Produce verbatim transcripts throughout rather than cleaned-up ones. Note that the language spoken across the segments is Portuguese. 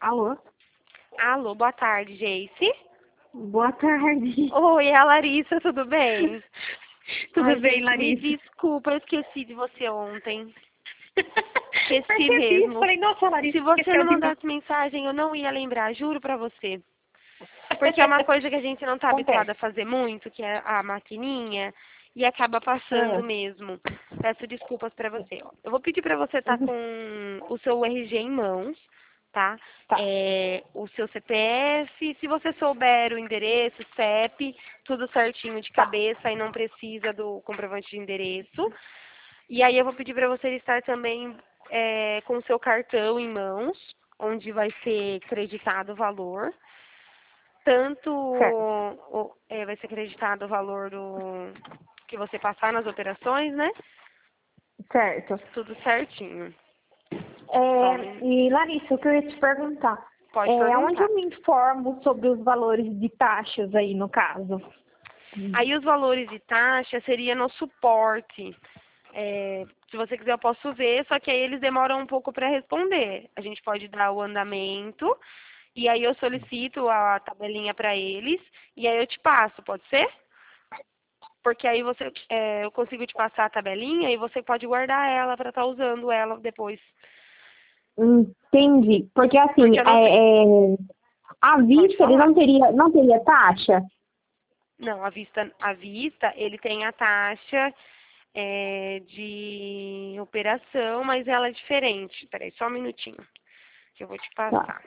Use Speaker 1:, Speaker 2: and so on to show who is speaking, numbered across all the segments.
Speaker 1: Alô?
Speaker 2: Alô, boa tarde, Jace.
Speaker 1: Boa tarde.
Speaker 2: Oi, é a Larissa, tudo bem?
Speaker 1: Tudo
Speaker 2: Ai,
Speaker 1: bem,
Speaker 2: gente,
Speaker 1: Larissa?
Speaker 2: me desculpa, eu esqueci de você ontem. Esqueci
Speaker 1: Percebi.
Speaker 2: mesmo.
Speaker 1: Falei, nossa, Larissa
Speaker 2: Se você
Speaker 1: esqueceu
Speaker 2: não
Speaker 1: de mim.
Speaker 2: mandasse mensagem, eu não ia lembrar, juro pra você. Porque é uma coisa que a gente não tá habituada a
Speaker 1: Acontece.
Speaker 2: fazer muito, que é a maquininha, e acaba passando
Speaker 1: Ah,
Speaker 2: mesmo. Peço desculpas pra você. Ó. Eu vou pedir pra você estar
Speaker 1: uhum,
Speaker 2: com o seu R G em mãos, tá?
Speaker 1: tá.
Speaker 2: É, o seu C P F, se você souber o endereço, C E P, tudo certinho de
Speaker 1: Tá.
Speaker 2: cabeça e não precisa do comprovante de endereço. E aí eu vou pedir para você estar também é, com o seu cartão em mãos, onde vai ser creditado o valor. Tanto
Speaker 1: Certo.
Speaker 2: o- é, vai ser creditado o valor do que você passar nas operações, né?
Speaker 1: Certo.
Speaker 2: Tudo certinho. Só um
Speaker 1: É,
Speaker 2: minuto.
Speaker 1: e Larissa, eu queria te perguntar.
Speaker 2: Pode
Speaker 1: É, onde
Speaker 2: perguntar.
Speaker 1: eu me informo sobre os valores de taxas aí, no caso?
Speaker 2: Aí os valores de taxa seria no suporte. É, se você quiser, eu posso ver, só que aí eles demoram um pouco para responder. A gente pode dar o andamento e aí eu solicito a tabelinha para eles e aí eu te passo, pode ser? Porque aí você, é, eu consigo te passar a tabelinha e você pode guardar ela para estar usando ela depois.
Speaker 1: Entendi. Porque assim,
Speaker 2: Porque eu não sei.
Speaker 1: é, é, à
Speaker 2: Pode
Speaker 1: vista ele
Speaker 2: falar.
Speaker 1: não teria, não teria taxa?
Speaker 2: Não, a vista, a vista, ele tem a taxa é, de operação, mas ela é diferente. Peraí, só um minutinho, que eu vou te
Speaker 1: Tá.
Speaker 2: passar.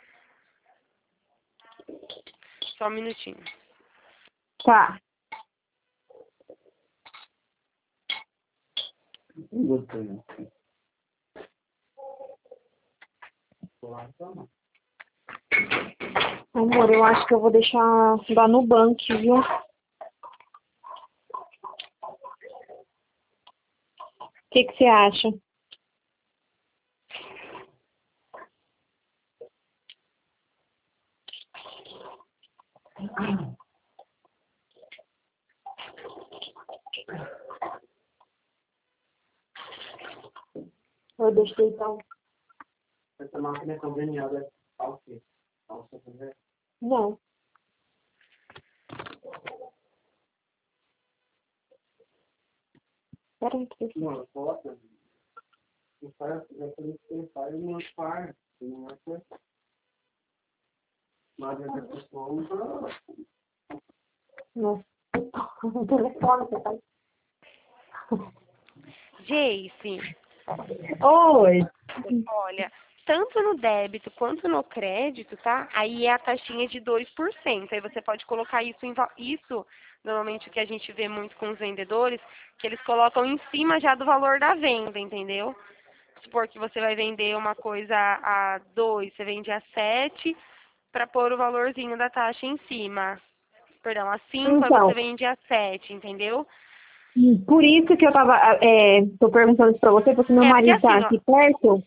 Speaker 2: Só um minutinho.
Speaker 1: Tá. Amor, eu acho que eu vou deixar lá no banco, viu? O que que você acha? Eu deixei então.
Speaker 3: Essa máquina é conveniada ao quê? Ao seu projeto?
Speaker 1: Não. Peraí, que
Speaker 3: Uma foto, não faz, já foi pensar em uma par, não é que mas a pessoa usa.
Speaker 1: não. O telefone, você tá.
Speaker 2: Jace,
Speaker 1: Oi.
Speaker 2: olha, tanto no débito quanto no crédito, tá? Aí é a taxinha de dois por cento. Aí você pode colocar isso em va- isso, normalmente o que a gente vê muito com os vendedores, que eles colocam em cima já do valor da venda, entendeu? Supor que você vai vender uma coisa a dois, você vende a sete, para pôr o valorzinho da taxa em cima. Perdão, a cinco, aí você
Speaker 1: Então,
Speaker 2: vende a sete, entendeu?
Speaker 1: por isso que eu tava, é, tô perguntando isso pra você, porque meu
Speaker 2: É, porque
Speaker 1: marido tá
Speaker 2: assim, ó.
Speaker 1: aqui perto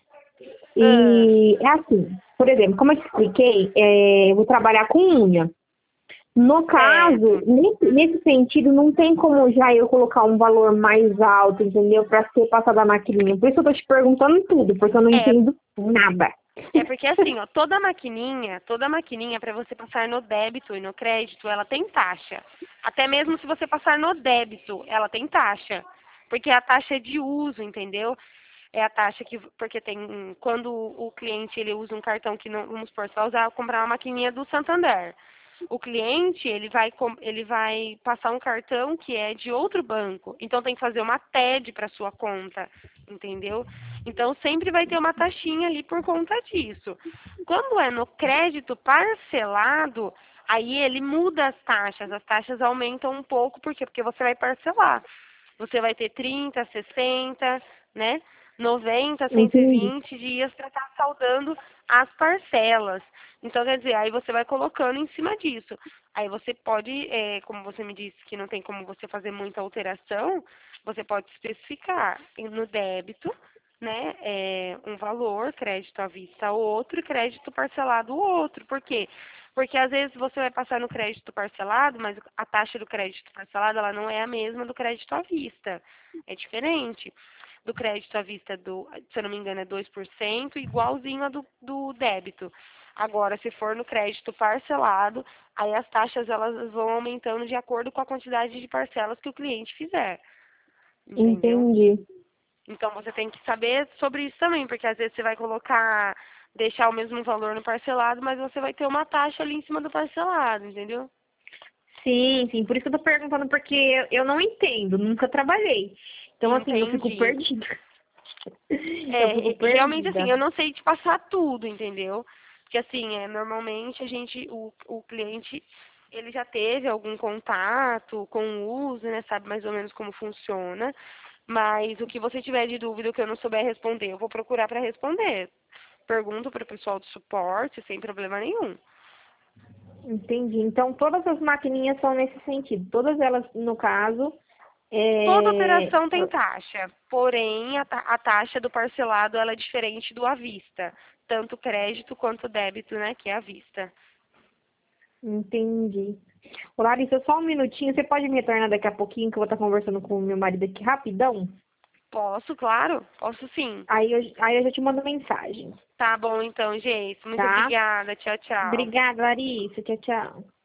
Speaker 2: ah,
Speaker 1: e é assim, por exemplo, como eu te expliquei, é, eu vou trabalhar com unha. No caso,
Speaker 2: certo.
Speaker 1: nesse, nesse sentido, não tem como já eu colocar um valor mais alto, entendeu? Para ser passado a maquininha. Por isso eu tô te perguntando tudo, porque eu não
Speaker 2: É,
Speaker 1: entendo nada.
Speaker 2: é porque assim, ó, toda maquininha, toda maquininha para você passar no débito e no crédito, ela tem taxa. Até mesmo se você passar no débito, ela tem taxa. Porque a taxa é de uso, entendeu? É a taxa que, porque tem, quando o cliente ele usa um cartão que não, vamos supor, você vai usar, comprar uma maquininha do Santander. O cliente, ele vai, com- ele vai passar um cartão que é de outro banco. Então tem que fazer uma T E D para sua conta, entendeu? Então sempre vai ter uma taxinha ali por conta disso. Quando é no crédito parcelado, aí ele muda as taxas. As taxas aumentam um pouco, por quê? Porque você vai parcelar. Você vai ter trinta, sessenta, né? noventa, cento e
Speaker 1: Entendi.
Speaker 2: vinte dias para estar saldando as parcelas. Então, quer dizer, aí você vai colocando em cima disso. Aí você pode, é, como você me disse que não tem como você fazer muita alteração, você pode especificar no débito, né, é, um valor, crédito à vista outro e crédito parcelado outro. Por quê? Porque às vezes você vai passar no crédito parcelado, mas a taxa do crédito parcelado ela não é a mesma do crédito à vista. É diferente. Do crédito à vista, do, se eu não me engano, é dois por cento, igualzinho a do, do débito. Agora, se for no crédito parcelado, aí as taxas elas vão aumentando de acordo com a quantidade de parcelas que o cliente fizer. Entendeu?
Speaker 1: Entendi.
Speaker 2: Então, você tem que saber sobre isso também, porque às vezes você vai colocar, deixar o mesmo valor no parcelado, mas você vai ter uma taxa ali em cima do parcelado, entendeu?
Speaker 1: Sim, sim, por isso que eu tô perguntando, porque eu, eu não entendo, nunca trabalhei. Então, assim, eu fico
Speaker 2: Entendi.
Speaker 1: perdida. Eu
Speaker 2: É,
Speaker 1: fico
Speaker 2: re- realmente
Speaker 1: perdida.
Speaker 2: assim, eu não sei te passar tudo, entendeu? Porque assim, é, normalmente a gente, o, o cliente, ele já teve algum contato com o uso, né? Sabe mais ou menos como funciona. Mas o que você tiver de dúvida, o que eu não souber responder, eu vou procurar para responder. Pergunto para o pessoal do suporte, sem problema nenhum.
Speaker 1: Entendi. Então, todas as maquininhas são nesse sentido. Todas elas, no caso,
Speaker 2: Toda
Speaker 1: é...
Speaker 2: operação tem taxa, porém a, ta- a taxa do parcelado ela é diferente do à vista, tanto crédito quanto débito, né, que é à vista.
Speaker 1: Entendi. Ô, Larissa, só um minutinho. Você pode me retornar daqui a pouquinho, que eu vou estar conversando com o meu marido aqui rapidão?
Speaker 2: Posso, claro, posso sim.
Speaker 1: Aí eu, aí eu já te mando mensagem,
Speaker 2: Tá bom então, gente. Muito
Speaker 1: tá?
Speaker 2: obrigada. Tchau, tchau.
Speaker 1: Obrigada, Larissa. Tchau, tchau.